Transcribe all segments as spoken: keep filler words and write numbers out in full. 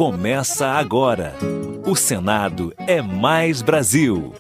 começa agora. O Senado é Mais Brasil.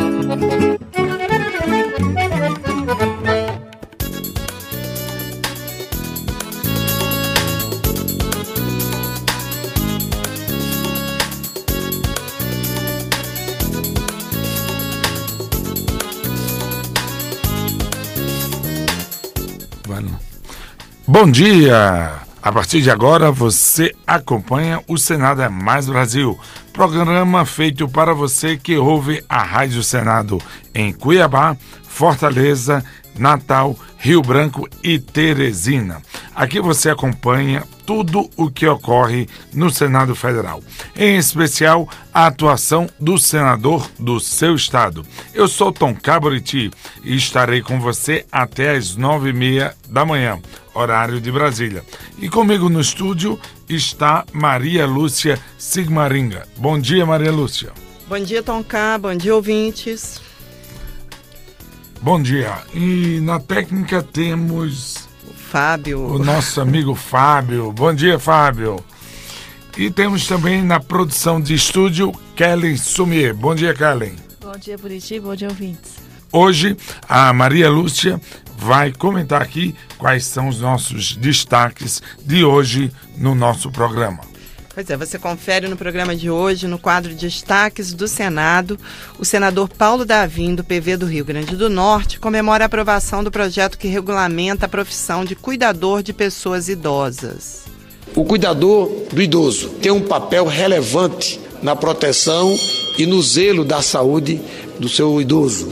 Bom dia! A partir de agora você acompanha o Senado é Mais Brasil, programa feito para você que ouve a Rádio Senado em Cuiabá, Fortaleza, Natal, Rio Branco e Teresina. Aqui você acompanha tudo o que ocorre no Senado Federal, em especial a atuação do senador do seu estado. Eu sou Tom Caboriti e estarei com você até às nove e meia da manhã, horário de Brasília. E comigo no estúdio está Maria Lúcia Sigmaringa. Bom dia, Maria Lúcia. Bom dia, Tom K. Bom dia, ouvintes. Bom dia. E na técnica temos o Fábio. O nosso amigo Fábio. Bom dia, Fábio. E temos também na produção de estúdio Kellen Sumier. Bom dia, Kellen. Bom dia, Buriti. Bom dia, ouvintes. Hoje, a Maria Lúcia vai comentar aqui quais são os nossos destaques de hoje no nosso programa. Pois é, você confere no programa de hoje, no quadro Destaques do Senado, o senador Paulo Davim, do P V do Rio Grande do Norte, comemora a aprovação do projeto que regulamenta a profissão de cuidador de pessoas idosas. O cuidador do idoso tem um papel relevante na proteção e no zelo da saúde do seu idoso.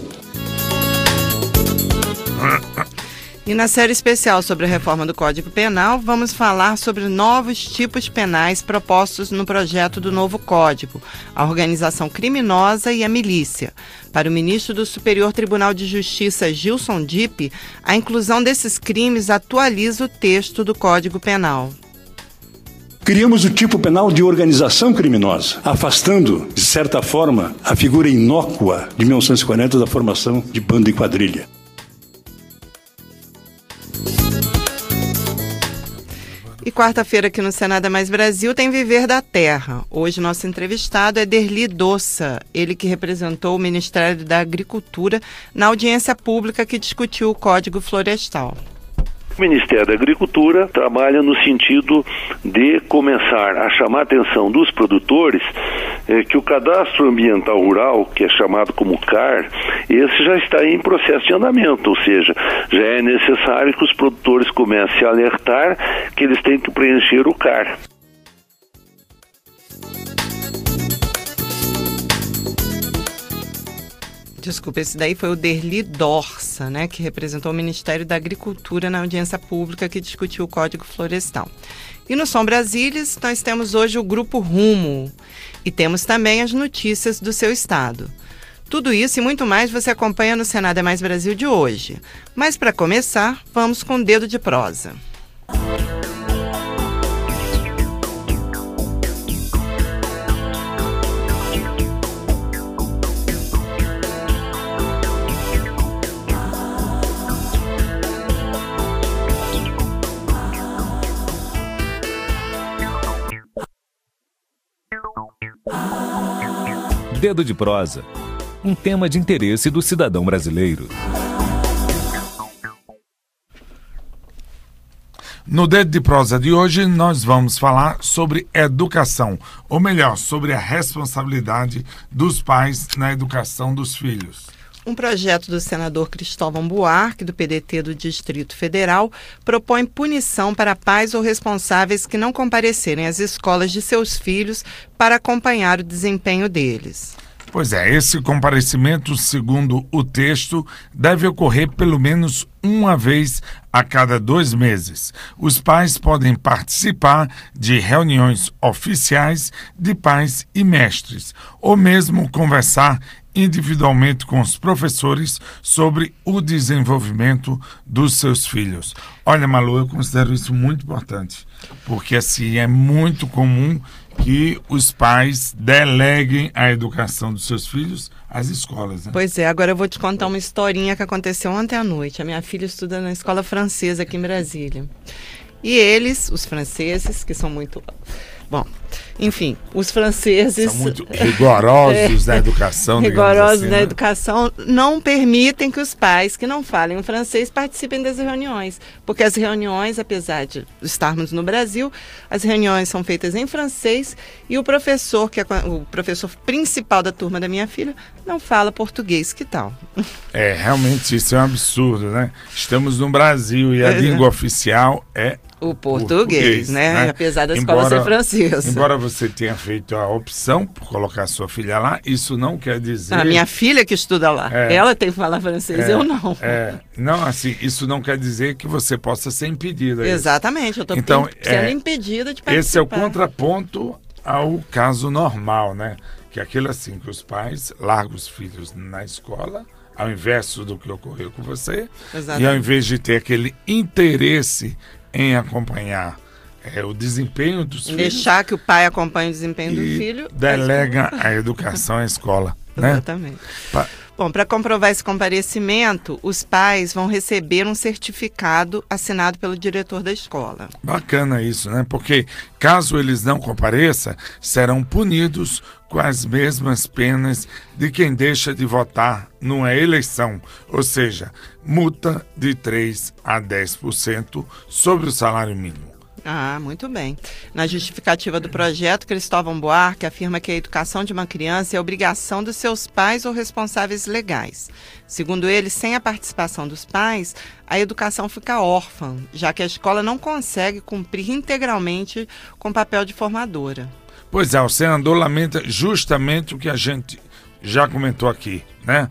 E na série especial sobre a reforma do Código Penal, vamos falar sobre novos tipos penais propostos no projeto do novo Código, a organização criminosa e a milícia. Para o ministro do Superior Tribunal de Justiça, Gilson Dipp, a inclusão desses crimes atualiza o texto do Código Penal. Criamos o tipo penal de organização criminosa, afastando, de certa forma, a figura inócua de mil novecentos e quarenta da formação de bando e quadrilha. E quarta-feira aqui no Senado é Mais Brasil tem Viver da Terra. Hoje nosso entrevistado é Derli Dossa, ele que representou o Ministério da Agricultura na audiência pública que discutiu o Código Florestal. O Ministério da Agricultura trabalha no sentido de começar a chamar a atenção dos produtores eh, que o Cadastro Ambiental Rural, que é chamado como C A R, esse já está em processo de andamento, ou seja, já é necessário que os produtores comecem a alertar que eles têm que preencher o C A R. Desculpa, esse daí foi o Derli Dossa, né, que representou o Ministério da Agricultura na audiência pública que discutiu o Código Florestal. E no Som Brasílias, nós temos hoje o Grupo Rumo e temos também as notícias do seu estado. Tudo isso e muito mais você acompanha no Senado é Mais Brasil de hoje. Mas para começar, vamos com o Dedo de Prosa. Dedo de Prosa, um tema de interesse do cidadão brasileiro. No Dedo de Prosa de hoje, nós vamos falar sobre educação, ou melhor, sobre a responsabilidade dos pais na educação dos filhos. Um projeto do senador Cristóvão Buarque, do P D T do Distrito Federal, propõe punição para pais ou responsáveis que não comparecerem às escolas de seus filhos para acompanhar o desempenho deles. Pois é, esse comparecimento, segundo o texto, deve ocorrer pelo menos uma vez a cada dois meses. Os pais podem participar de reuniões oficiais de pais e mestres, ou mesmo conversar individualmente com os professores sobre o desenvolvimento dos seus filhos. Olha, Malu, eu considero isso muito importante, porque assim é muito comum que os pais deleguem a educação dos seus filhos às escolas, né? Pois é, agora eu vou te contar uma historinha que aconteceu ontem à noite. A minha filha estuda na escola francesa aqui em Brasília. E eles, os franceses, que são muito Bom, enfim, os franceses... São muito rigorosos é, na educação, rigorosos assim, na né? educação, não permitem que os pais que não falem o francês participem das reuniões, porque as reuniões, apesar de estarmos no Brasil, as reuniões são feitas em francês e o professor, que é o professor principal da turma da minha filha, não fala português. Que tal? É, realmente isso é um absurdo, né? Estamos no Brasil e a é. língua oficial é o português, português né? né? Apesar da escola embora, ser francesa. Embora você tenha feito a opção por colocar sua filha lá, isso não quer dizer... A minha filha que estuda lá, é, ela tem que falar francês, é, eu não. É, não, assim, isso não quer dizer que você possa ser impedida. Exatamente, eu estou então, sendo é, impedida de participar. Esse é o contraponto ao caso normal, né? Que é aquilo assim, que os pais largam os filhos na escola, ao inverso do que ocorreu com você, exatamente. E ao invés de ter aquele interesse em acompanhar é, o desempenho dos filhos... Deixar que o pai acompanhe o desempenho do filho... delega a educação à escola, né? Exatamente. Pa... Bom, para comprovar esse comparecimento, os pais vão receber um certificado assinado pelo diretor da escola. Bacana isso, né? Porque caso eles não compareçam, serão punidos com as mesmas penas de quem deixa de votar numa eleição, ou seja, multa de três a dez por cento sobre o salário mínimo. Ah, muito bem. Na justificativa do projeto, Cristóvão Buarque afirma que a educação de uma criança é obrigação dos seus pais ou responsáveis legais. Segundo ele, sem a participação dos pais, a educação fica órfã, já que a escola não consegue cumprir integralmente com o papel de formadora. Pois é, o senador lamenta justamente o que a gente já comentou aqui, né?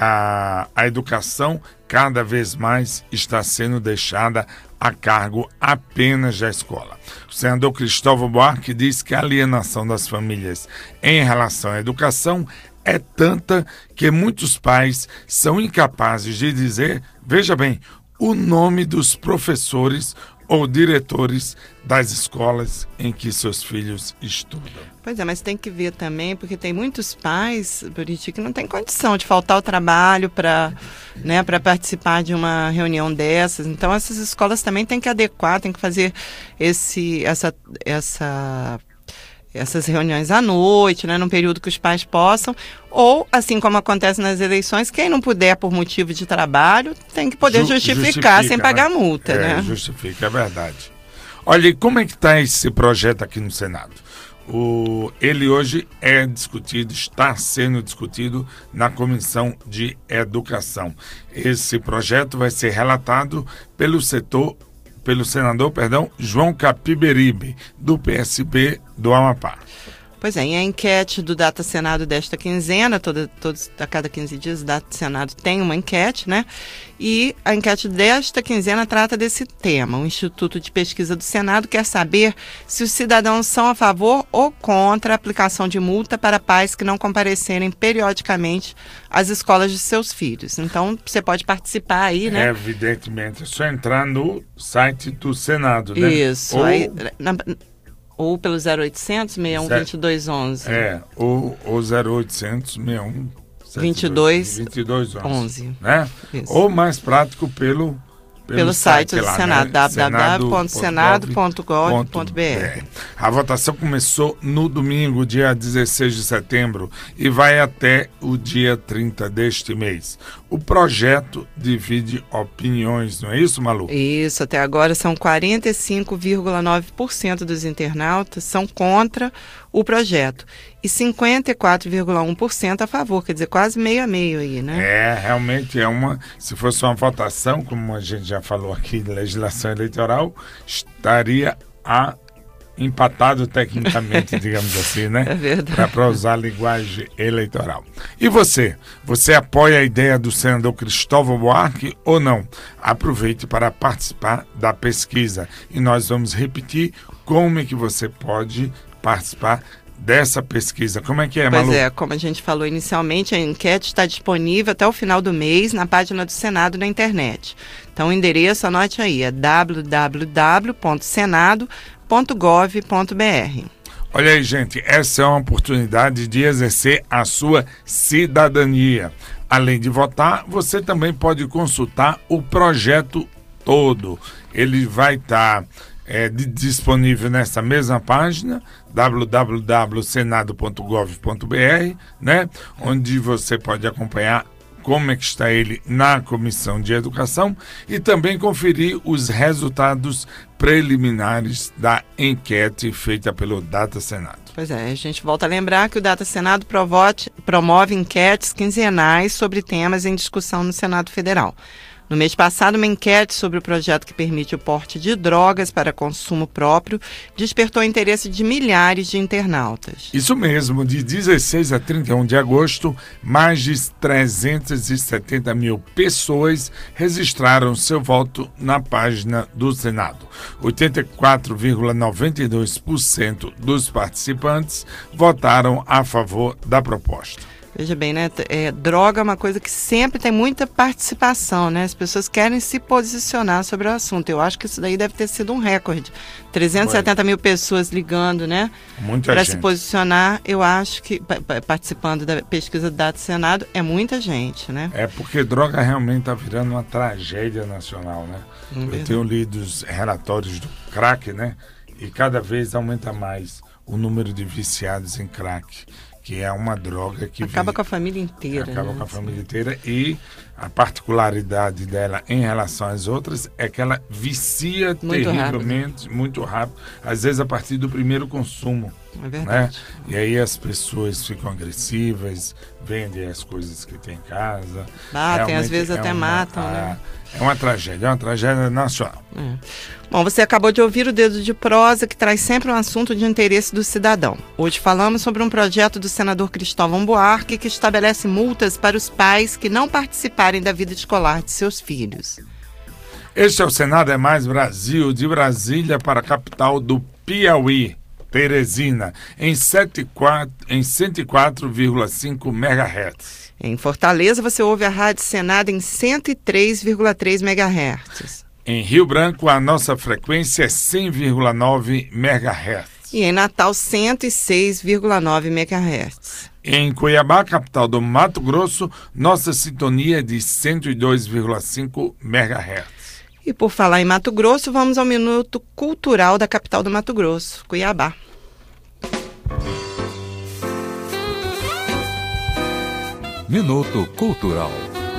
A, a educação cada vez mais está sendo deixada a cargo apenas da escola. O senador Cristóvão Buarque diz que a alienação das famílias em relação à educação é tanta que muitos pais são incapazes de dizer, veja bem, o nome dos professores ou diretores das escolas em que seus filhos estudam. Pois é, mas tem que ver também, porque tem muitos pais, Buriti, que não tem condição de faltar ao trabalho para, né, para participar de uma reunião dessas. Então, essas escolas também têm que adequar, têm que fazer esse, essa, essa, essas reuniões à noite, né, num período que os pais possam. Ou, assim como acontece nas eleições, quem não puder por motivo de trabalho tem que poder Ju, justificar justifica, sem pagar né? multa. É, né? Justifica, é verdade. Olha, e como é que está esse projeto aqui no Senado? O, ele hoje é discutido, está sendo discutido na Comissão de Educação. Esse projeto vai ser relatado pelo setor, pelo senador, perdão, João Capiberibe, do P S B do Amapá. Pois é, e a enquete do Data Senado desta quinzena, toda, todos, a cada quinze dias o Data Senado tem uma enquete, né? E a enquete desta quinzena trata desse tema. O Instituto de Pesquisa do Senado quer saber se os cidadãos são a favor ou contra a aplicação de multa para pais que não comparecerem periodicamente às escolas de seus filhos. Então, você pode participar aí, né? É, evidentemente, é só entrar no site do Senado, né? Isso, ou... aí... Na, Ou pelo zero oitocentos, seis um, dois dois onze. É, ou, ou zero oitocentos, seis um, vinte e dois, vinte e dois onze. onze. Né? Ou mais prático pelo, pelo, pelo site, site do lá, Senado, né? w w w ponto senado ponto gov ponto b r. A votação começou no domingo, dia dezesseis de setembro, e vai até o dia trinta deste mês. O projeto divide opiniões, não é isso, Malu? Isso, até agora são quarenta e cinco vírgula nove por cento dos internautas são contra o projeto e cinquenta e quatro vírgula um por cento a favor, quer dizer, quase meio a meio aí, né? É, realmente é uma, se fosse uma votação, como a gente já falou aqui de legislação eleitoral, estaria a empatado tecnicamente, digamos assim, né? É verdade. Para usar a linguagem eleitoral. E você? Você apoia a ideia do senador Cristóvão Buarque ou não? Aproveite para participar da pesquisa. E nós vamos repetir como é que você pode participar dessa pesquisa. Como é que é, Malu? Pois é, como a gente falou inicialmente, a enquete está disponível até o final do mês na página do Senado na internet. Então o endereço, anote aí, é w w w ponto senado ponto gov ponto b r. Olha aí, gente, essa é uma oportunidade de exercer a sua cidadania. Além de votar, você também pode consultar o projeto todo. Ele vai estar é, de, disponível nessa mesma página, w w w ponto senado ponto gov ponto b r, né? Onde você pode acompanhar como é que está ele na Comissão de Educação e também conferir os resultados preliminares da enquete feita pelo Data Senado. Pois é, a gente volta a lembrar que o Data Senado provote, promove enquetes quinzenais sobre temas em discussão no Senado Federal. No mês passado, uma enquete sobre o projeto que permite o porte de drogas para consumo próprio despertou o interesse de milhares de internautas. Isso mesmo, de dezesseis a trinta e um de agosto, mais de trezentas e setenta mil pessoas registraram seu voto na página do Senado. oitenta e quatro vírgula noventa e dois por cento dos participantes votaram a favor da proposta. Veja bem, né? É, droga é uma coisa que sempre tem muita participação, né? As pessoas querem se posicionar sobre o assunto. Eu acho que isso daí deve ter sido um recorde. trezentas e setenta mil pessoas ligando, né? Muita Para gente. se posicionar, eu acho que, participando da pesquisa do Data Senado, é muita gente, né? É porque droga realmente está virando uma tragédia nacional, né? Hum, Eu verdade. tenho lido os relatórios do crack, né? E cada vez aumenta mais o número de viciados em crack, que é uma droga que Acaba vem, com a família inteira. acaba né? com a família inteira, e a particularidade dela em relação às outras é que ela vicia Muito terrivelmente, muito rápido, às vezes a partir do primeiro consumo. É Né? verdade. E aí as pessoas ficam agressivas, vendem as coisas que tem em casa. Batem, Realmente às vezes é até uma- matam, a- né? É uma tragédia, é uma tragédia nacional. É. Bom, você acabou de ouvir o Dedo de Prosa, que traz sempre um assunto de interesse do cidadão. Hoje falamos sobre um projeto do senador Cristóvão Buarque que estabelece multas para os pais que não participarem da vida escolar de seus filhos. Este é o Senado é Mais Brasil, de Brasília para a capital do Piauí, Teresina, em, setenta e quatro, em cento e quatro vírgula cinco megahertz. Em Fortaleza, você ouve a Rádio Senado em cento e três vírgula três megahertz. Em Rio Branco, a nossa frequência é cem vírgula nove megahertz. E em Natal, cento e seis vírgula nove megahertz. Em Cuiabá, capital do Mato Grosso, nossa sintonia é de cento e dois vírgula cinco megahertz. E por falar em Mato Grosso, vamos ao Minuto Cultural da capital do Mato Grosso, Cuiabá. Minuto Cultural.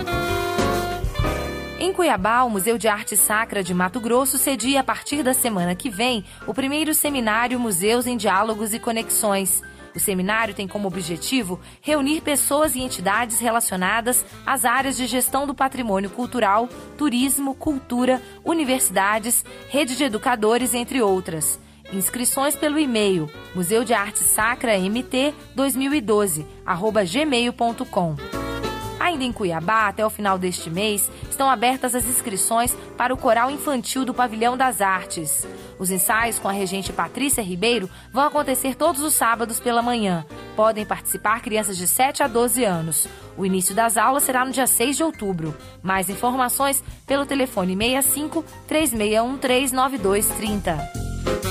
Em Cuiabá, o Museu de Arte Sacra de Mato Grosso cedia a partir da semana que vem o primeiro seminário Museus em Diálogos e Conexões. O seminário tem como objetivo reunir pessoas e entidades relacionadas às áreas de gestão do patrimônio cultural, turismo, cultura, universidades, rede de educadores, entre outras. Inscrições pelo e-mail museu de arte sacra m t dois mil e doze arroba gmail ponto com. Ainda em Cuiabá, até o final deste mês, estão abertas as inscrições para o Coral Infantil do Pavilhão das Artes. Os ensaios com a regente Patrícia Ribeiro vão acontecer todos os sábados pela manhã. Podem participar crianças de sete a doze anos. O início das aulas será no dia seis de outubro. Mais informações pelo telefone seis cinco, três seis um três, nove dois três zero.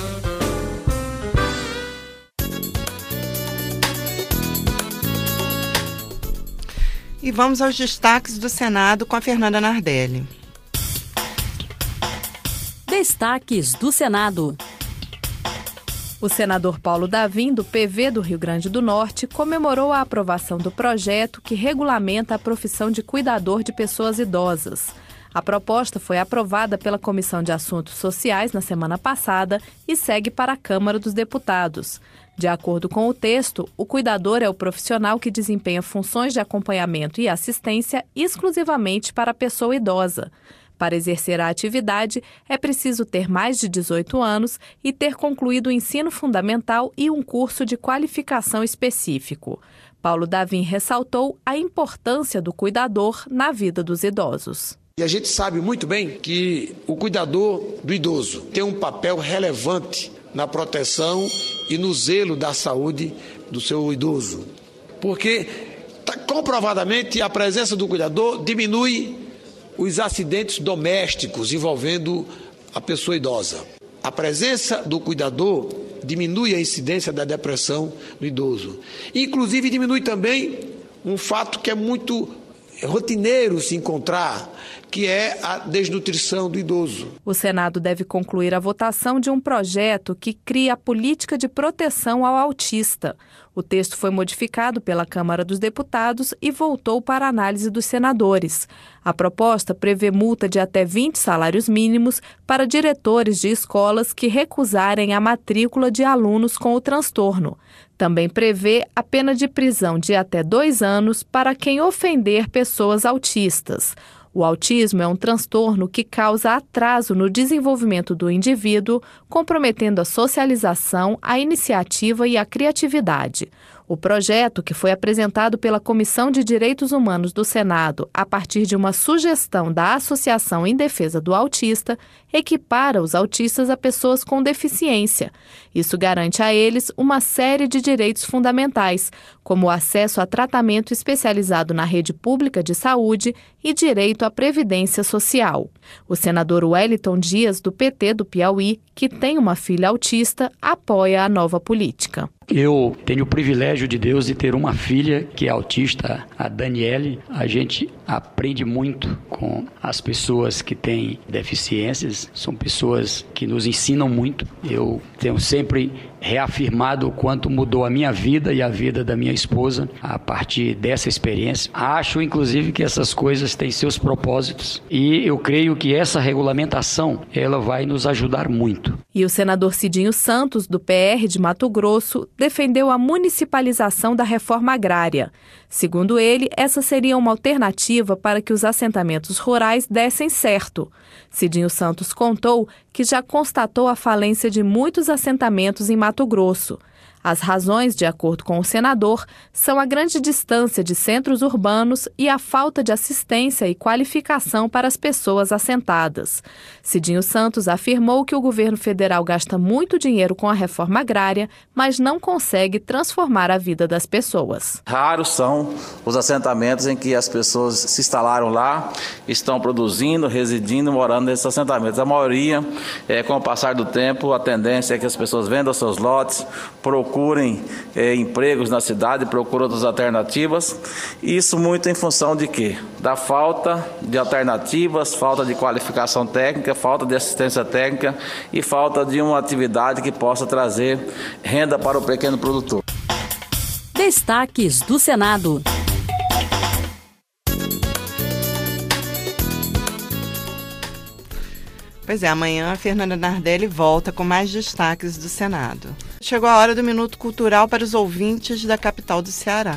E vamos aos destaques do Senado com a Fernanda Nardelli. Destaques do Senado. O senador Paulo Davim, do P V do Rio Grande do Norte, comemorou a aprovação do projeto que regulamenta a profissão de cuidador de pessoas idosas. A proposta foi aprovada pela Comissão de Assuntos Sociais na semana passada e segue para a Câmara dos Deputados. De acordo com o texto, o cuidador é o profissional que desempenha funções de acompanhamento e assistência exclusivamente para a pessoa idosa. Para exercer a atividade, é preciso ter mais de dezoito anos e ter concluído o ensino fundamental e um curso de qualificação específico. Paulo Davim ressaltou a importância do cuidador na vida dos idosos. E a gente sabe muito bem que o cuidador do idoso tem um papel relevante na proteção e no zelo da saúde do seu idoso. Porque, tá, comprovadamente, a presença do cuidador diminui os acidentes domésticos envolvendo a pessoa idosa. A presença do cuidador diminui a incidência da depressão no idoso. Inclusive, diminui também um fato que é muito rotineiro se encontrar, que é a desnutrição do idoso. O Senado deve concluir a votação de um projeto que cria a política de proteção ao autista. O texto foi modificado pela Câmara dos Deputados e voltou para a análise dos senadores. A proposta prevê multa de até vinte salários mínimos para diretores de escolas que recusarem a matrícula de alunos com o transtorno. Também prevê a pena de prisão de até dois anos para quem ofender pessoas autistas. O autismo é um transtorno que causa atraso no desenvolvimento do indivíduo, comprometendo a socialização, a iniciativa e a criatividade. O projeto, que foi apresentado pela Comissão de Direitos Humanos do Senado a partir de uma sugestão da Associação em Defesa do Autista, equipara os autistas a pessoas com deficiência. Isso garante a eles uma série de direitos fundamentais, como o acesso a tratamento especializado na rede pública de saúde e direito à previdência social. O senador Wellington Dias, do P T do Piauí, que tem uma filha autista, apoia a nova política. Eu tenho o privilégio de Deus de ter uma filha que é autista, a Daniele. A gente aprende muito com as pessoas que têm deficiências. São pessoas que nos ensinam muito. Eu tenho sempre reafirmado o quanto mudou a minha vida e a vida da minha esposa a partir dessa experiência. Acho, inclusive, que essas coisas têm seus propósitos e eu creio que essa regulamentação ela vai nos ajudar muito. E o senador Cidinho Santos, do P R de Mato Grosso, defendeu a municipalização da reforma agrária. Segundo ele, essa seria uma alternativa para que os assentamentos rurais dessem certo. Cidinho Santos contou que já constatou a falência de muitos assentamentos em Mato Grosso. As razões, de acordo com o senador, são a grande distância de centros urbanos e a falta de assistência e qualificação para as pessoas assentadas. Cidinho Santos afirmou que o governo federal gasta muito dinheiro com a reforma agrária, mas não consegue transformar a vida das pessoas. Raros são os assentamentos em que as pessoas se instalaram lá, estão produzindo, residindo, morando nesses assentamentos. A maioria, é, com o passar do tempo, a tendência é que as pessoas vendam seus lotes, procurem procurem é, empregos na cidade, procuram outras alternativas. Isso muito em função de quê? Da falta de alternativas, falta de qualificação técnica, falta de assistência técnica e falta de uma atividade que possa trazer renda para o pequeno produtor. Destaques do Senado. Pois é, amanhã a Fernanda Nardelli volta com mais destaques do Senado. Chegou a hora do Minuto Cultural para os ouvintes da capital do Ceará.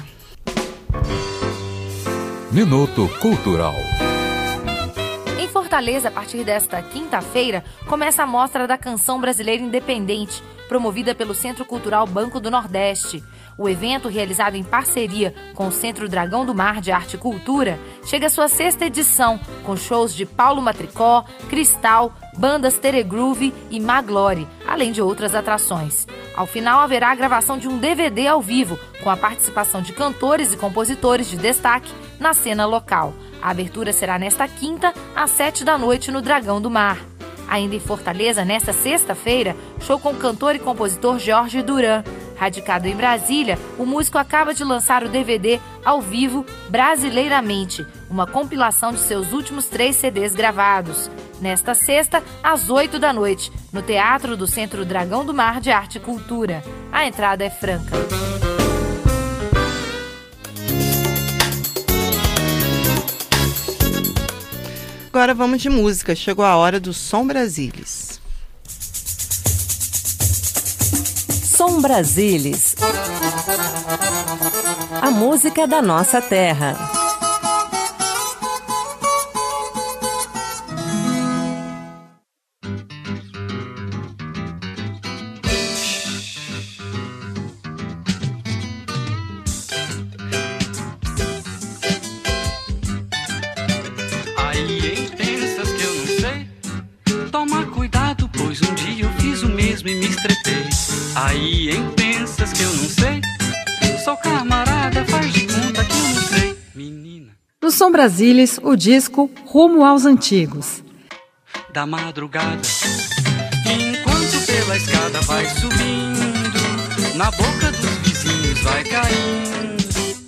Minuto Cultural. Em Fortaleza, a partir desta quinta-feira, começa a Mostra da Canção Brasileira Independente, promovida pelo Centro Cultural Banco do Nordeste. O evento, realizado em parceria com o Centro Dragão do Mar de Arte e Cultura, chega à sua sexta edição, com shows de Paulo Matricó, Cristal, bandas Teregroove e Maglore, além de outras atrações. Ao final, haverá a gravação de um D V D ao vivo, com a participação de cantores e compositores de destaque na cena local. A abertura será nesta quinta, às sete da noite, no Dragão do Mar. Ainda em Fortaleza, nesta sexta-feira, show com o cantor e compositor Jorge Duran. Radicado em Brasília, o músico acaba de lançar o D V D ao vivo Brasileiramente, uma compilação de seus últimos três C Ds gravados. Nesta sexta, às oito da noite, no Teatro do Centro Dragão do Mar de Arte e Cultura. A entrada é franca. Agora vamos de música. Chegou a hora do Som Brasilis. Som Brasilis. A música da nossa terra. Aí em pensas que eu não sei, toma cuidado, pois um dia eu fiz o mesmo e me estrepei. Aí em pensas que eu não sei, sou camarada, faz de conta que eu não sei, menina. No Som Brasilis, o disco Rumo aos Antigos. Da madrugada, enquanto pela escada vai subindo, na boca dos vizinhos vai caindo.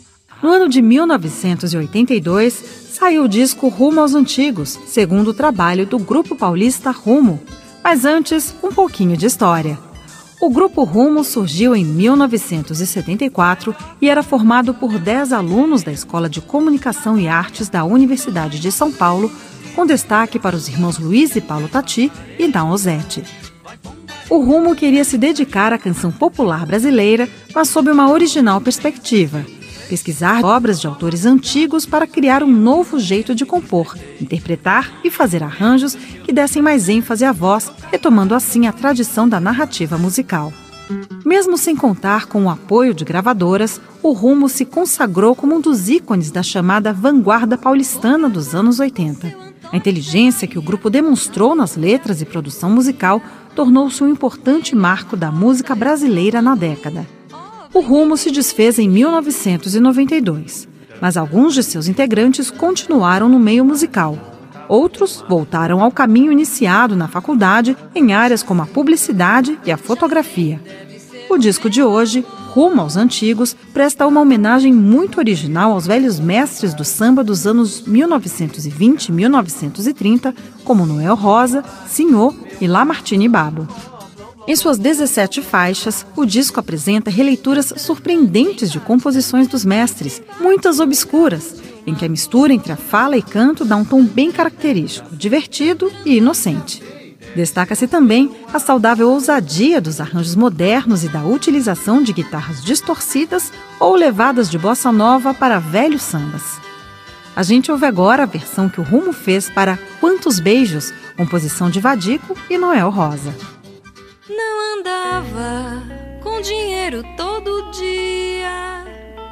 No ano de mil novecentos e oitenta e dois, saiu o disco Rumo aos Antigos, segundo trabalho do Grupo Paulista Rumo. Mas antes, um pouquinho de história. O Grupo Rumo surgiu em mil novecentos e setenta e quatro e era formado por dez alunos da Escola de Comunicação e Artes da Universidade de São Paulo, com destaque para os irmãos Luiz e Paulo Tati e Dão Ozzetti. O Rumo queria se dedicar à canção popular brasileira, mas sob uma original perspectiva. Pesquisar obras de autores antigos para criar um novo jeito de compor, interpretar e fazer arranjos que dessem mais ênfase à voz, retomando assim a tradição da narrativa musical. Mesmo sem contar com o apoio de gravadoras, o Rumo se consagrou como um dos ícones da chamada vanguarda paulistana dos anos oitenta. A inteligência que o grupo demonstrou nas letras e produção musical tornou-se um importante marco da música brasileira na década. O Rumo se desfez em mil novecentos e noventa e dois, mas alguns de seus integrantes continuaram no meio musical. Outros voltaram ao caminho iniciado na faculdade em áreas como a publicidade e a fotografia. O disco de hoje, Rumo aos Antigos, presta uma homenagem muito original aos velhos mestres do samba dos anos mil novecentos e vinte e mil novecentos e trinta, como Noel Rosa, Senhor e Lamartine Babo. Em suas dezessete faixas, o disco apresenta releituras surpreendentes de composições dos mestres, muitas obscuras, em que a mistura entre a fala e canto dá um tom bem característico, divertido e inocente. Destaca-se também a saudável ousadia dos arranjos modernos e da utilização de guitarras distorcidas ou levadas de bossa nova para velhos sambas. A gente ouve agora a versão que o Rumo fez para Quantos Beijos, composição de Vadico e Noel Rosa. Não andava com dinheiro todo dia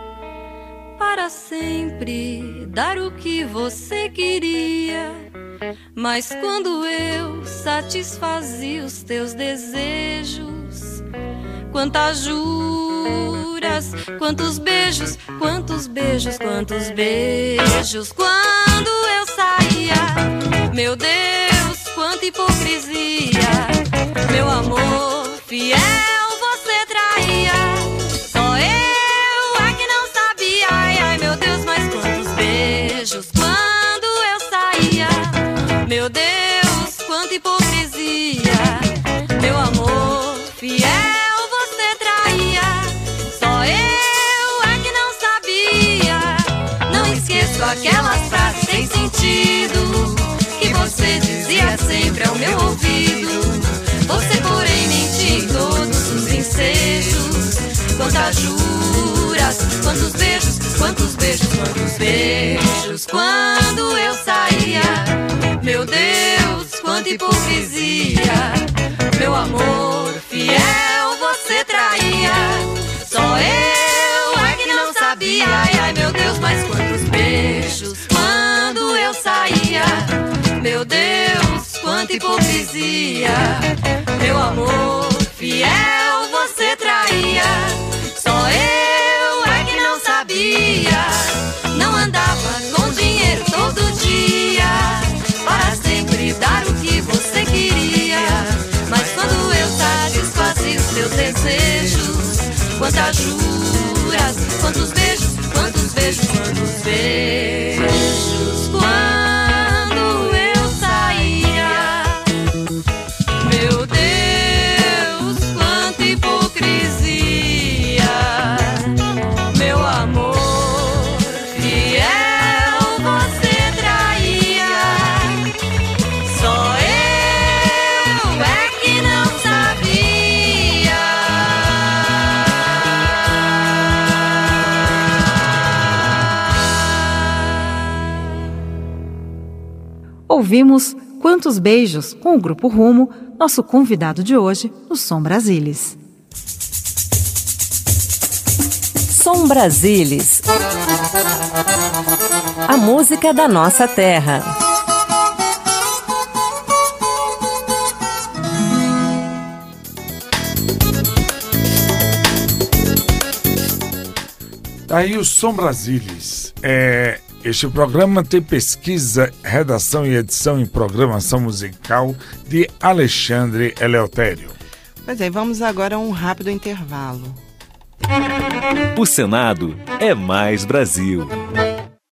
para sempre dar o que você queria. Mas quando eu satisfazia os teus desejos, quantas juras, quantos beijos, quantos beijos, quantos beijos. Quando eu saía, meu Deus, quanta hipocrisia. Meu amor fiel você traía. Só eu é que não sabia. Ai, ai, meu Deus, mas quantos beijos. Quando eu saía, meu Deus, quanta hipocrisia. Meu amor fiel você traía. Só eu é que não sabia. Não esqueço aquelas frases sem sentido que você dizia sempre ao meu ouvido. Você, porém, mentia em todos os ensejos. Quantas juras, quantos beijos, quantos beijos, quantos beijos. Quando eu saía, meu Deus, quanta hipocrisia. Meu amor fiel você traía. Só eu é que não sabia. Ai, ai, meu Deus, mas quantos beijos. Quando eu saía, meu Deus, quanta hipocrisia. Meu amor fiel você traía. Só eu é que não sabia. Não andava com dinheiro todo dia para sempre dar o que você queria. Mas quando eu satisfazia os teus desejos, quantas juras, quantos beijos, quantos beijos, quantos beijos. Quando eu saía, meu Deus, quanta hipocrisia. Meu amor fiel você traía. Só eu é que não sabia. Ouvimos Quantos Beijos com o Grupo Rumo, nosso convidado de hoje no Som Brasilis. Som Brasilis. A música da nossa terra. Aí o Som Brasilis. É, este programa tem pesquisa, redação e edição em programação musical de Alexandre Eleutério. Pois é, vamos agora a um rápido intervalo. O Senado é mais Brasil.